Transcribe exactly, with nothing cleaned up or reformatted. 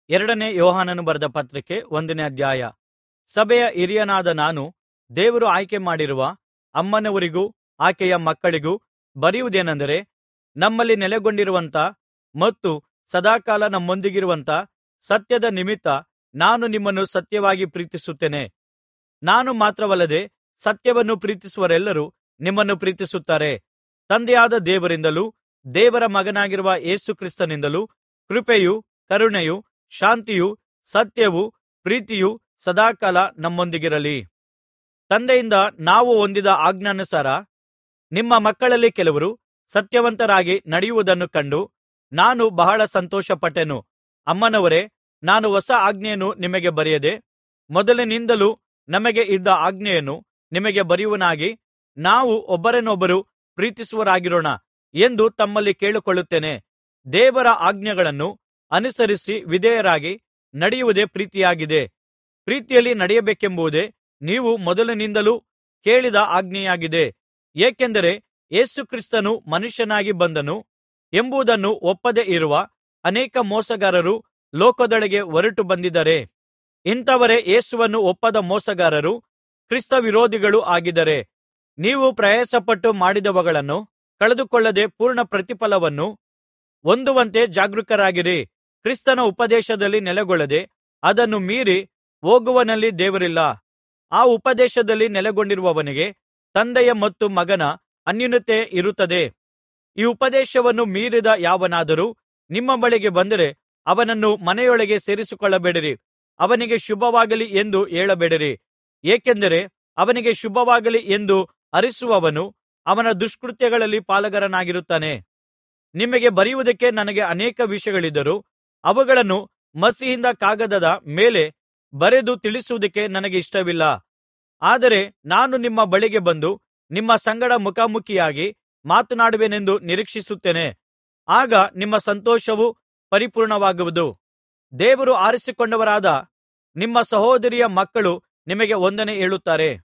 ಎರಡನೇ ಯೋಹಾನನು ಬರೆದ ಪತ್ರಿಕೆ ಒಂದನೇ ಅಧ್ಯಾಯ. ಸಭೆಯ ಹಿರಿಯನಾದ ನಾನು ದೇವರು ಆಯ್ಕೆ ಮಾಡಿರುವ ಅಮ್ಮನವರಿಗೂ ಆಕೆಯ ಮಕ್ಕಳಿಗೂ ಬರೆಯುವುದೇನೆಂದರೆ, ನಮ್ಮಲ್ಲಿ ನೆಲೆಗೊಂಡಿರುವಂಥ ಮತ್ತು ಸದಾಕಾಲ ನಮ್ಮೊಂದಿಗಿರುವಂಥ ಸತ್ಯದ ನಿಮಿತ್ತ ನಾನು ನಿಮ್ಮನ್ನು ಸತ್ಯವಾಗಿ ಪ್ರೀತಿಸುತ್ತೇನೆ. ನಾನು ಮಾತ್ರವಲ್ಲದೆ ಸತ್ಯವನ್ನು ಪ್ರೀತಿಸುವವರೆಲ್ಲರೂ ನಿಮ್ಮನ್ನು ಪ್ರೀತಿಸುತ್ತಾರೆ. ತಂದೆಯಾದ ದೇವರಿಂದಲೂ ದೇವರ ಮಗನಾಗಿರುವ ಯೇಸು ಕ್ರಿಸ್ತನಿಂದಲೂ ಕೃಪೆಯೂ ಕರುಣೆಯೂ ಶಾಂತಿಯೂ ಸತ್ಯವೂ ಪ್ರೀತಿಯೂ ಸದಾಕಾಲ ನಮ್ಮೊಂದಿಗಿರಲಿ. ತಂದೆಯಿಂದ ನಾವು ಹೊಂದಿದ ಆಜ್ಞಾನುಸಾರ ನಿಮ್ಮ ಮಕ್ಕಳಲ್ಲಿ ಕೆಲವರು ಸತ್ಯವಂತರಾಗಿ ನಡೆಯುವುದನ್ನು ಕಂಡು ನಾನು ಬಹಳ ಸಂತೋಷಪಟ್ಟೆನು. ಅಮ್ಮನವರೇ, ನಾನು ಹೊಸ ಆಜ್ಞೆಯನ್ನು ನಿಮಗೆ ಬರೆಯದೆ ಮೊದಲಿನಿಂದಲೂ ನಮಗೆ ಇದ್ದ ಆಜ್ಞೆಯನ್ನು ನಿಮಗೆ ಬರೆಯುವನಾಗಿ, ನಾವು ಒಬ್ಬರನ್ನೊಬ್ಬರು ಪ್ರೀತಿಸುವವರಾಗಿರೋಣ ಎಂದು ತಮ್ಮಲ್ಲಿ ಕೇಳಿಕೊಳ್ಳುತ್ತೇನೆ. ದೇವರ ಆಜ್ಞೆಗಳನ್ನು ಅನುಸರಿಸಿ ವಿಧೇಯರಾಗಿ ನಡೆಯುವುದೇ ಪ್ರೀತಿಯಾಗಿದೆ. ಪ್ರೀತಿಯಲ್ಲಿ ನಡೆಯಬೇಕೆಂಬುದೇ ನೀವು ಮೊದಲಿನಿಂದಲೂ ಕೇಳಿದ ಆಜ್ಞೆಯಾಗಿದೆ. ಏಕೆಂದರೆ ಯೇಸು ಕ್ರಿಸ್ತನು ಮನುಷ್ಯನಾಗಿ ಬಂದನು ಎಂಬುದನ್ನು ಒಪ್ಪದೆ ಇರುವ ಅನೇಕ ಮೋಸಗಾರರು ಲೋಕದೊಳಗೆ ಹೊರಟು ಬಂದಿದ್ದಾರೆ. ಇಂಥವರೇ ಯೇಸುವನ್ನು ಒಪ್ಪದ ಮೋಸಗಾರರೂ ಕ್ರಿಸ್ತ ವಿರೋಧಿಗಳೂ ಆಗಿದ್ದಾರೆ. ನೀವು ಪ್ರಯಾಸಪಟ್ಟು ಮಾಡಿದವುಗಳನ್ನು ಕಳೆದುಕೊಳ್ಳದೆ ಪೂರ್ಣ ಪ್ರತಿಫಲವನ್ನು ಹೊಂದುವಂತೆ ಜಾಗರೂಕರಾಗಿರಿ. ಕ್ರಿಸ್ತನ ಉಪದೇಶದಲ್ಲಿ ನೆಲೆಗೊಳ್ಳದೆ ಅದನ್ನು ಮೀರಿ ಹೋಗುವವನಲ್ಲಿ ದೇವರಿಲ್ಲ. ಆ ಉಪದೇಶದಲ್ಲಿ ನೆಲೆಗೊಂಡಿರುವವನಿಗೆ ತಂದೆಯ ಮತ್ತು ಮಗನ ಅನ್ಯೋನ್ಯತೆ ಇರುತ್ತದೆ. ಈ ಉಪದೇಶವನ್ನು ಮೀರಿದ ಯಾವನಾದರೂ ನಿಮ್ಮ ಬಳಿಗೆ ಬಂದರೆ ಅವನನ್ನು ಮನೆಯೊಳಗೆ ಸೇರಿಸಿಕೊಳ್ಳಬೇಡಿರಿ. ಅವನಿಗೆ ಶುಭವಾಗಲಿ ಎಂದು ಹೇಳಬೇಡಿರಿ. ಏಕೆಂದರೆ ಅವನಿಗೆ ಶುಭವಾಗಲಿ ಎಂದು ಹರಸುವವನು ಅವನ ದುಷ್ಕೃತ್ಯಗಳಲ್ಲಿ ಪಾಲುಗಾರನಾಗಿರುತ್ತಾನೆ. ನಿಮಗೆ ಬರೆಯುವುದಕ್ಕೆ ನನಗೆ ಅನೇಕ ವಿಷಯಗಳಿದ್ದರೂ ಅವುಗಳನ್ನು ಮಸಿಯಿಂದ ಕಾಗದದ ಮೇಲೆ ಬರೆದು ತಿಳಿಸುವುದಕ್ಕೆ ನನಗೆ ಇಷ್ಟವಿಲ್ಲ. ಆದರೆ ನಾನು ನಿಮ್ಮ ಬಳಿಗೆ ಬಂದು ನಿಮ್ಮ ಸಂಗಡ ಮುಖಾಮುಖಿಯಾಗಿ ಮಾತನಾಡುವೆನೆಂದು ನಿರೀಕ್ಷಿಸುತ್ತೇನೆ. ಆಗ ನಿಮ್ಮ ಸಂತೋಷವು ಪರಿಪೂರ್ಣವಾಗುವುದು. ದೇವರು ಆರಿಸಿಕೊಂಡವರಾದ ನಿಮ್ಮ ಸಹೋದರಿಯ ಮಕ್ಕಳು ನಿಮಗೆ ವಂದನೆ ಹೇಳುತ್ತಾರೆ.